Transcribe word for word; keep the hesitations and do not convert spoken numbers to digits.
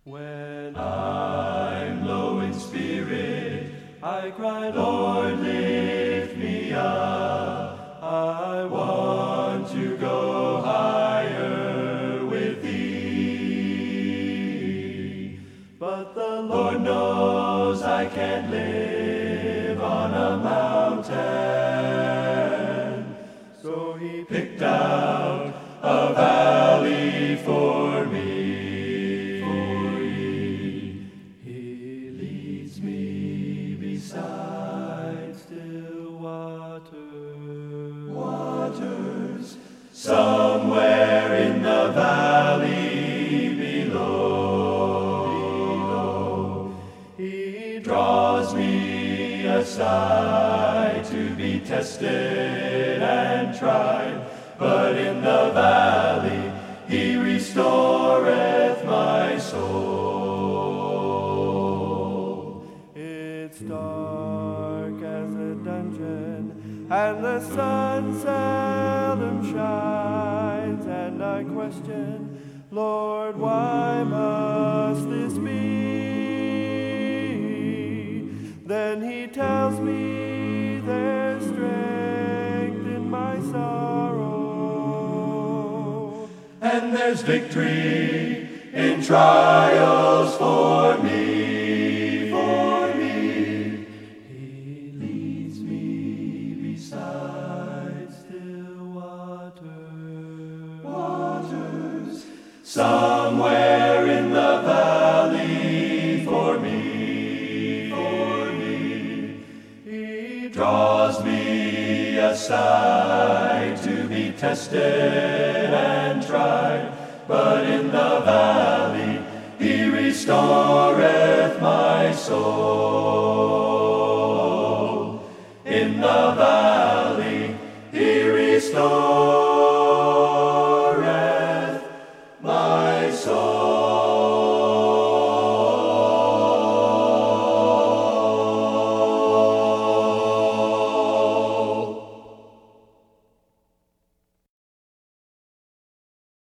When I'm low in spirit, I cry, Lord, lift me up. I want to go higher with thee. But the Lord knows I can't live on a mountain. So he picked out a valley for me. Beside still waters, waters, somewhere in the valley below, below. He draws me aside to be tested and tried, but in the valley he restoreth my soul. It's dark as a dungeon, and the sun seldom shines, and I question, Lord, why must this be? Then he tells me there's strength in my sorrow, and there's victory in trials for me. Somewhere in the valley for me, for me, he draws me aside to be tested and tried, but in the valley he restoreth my soul. In the valley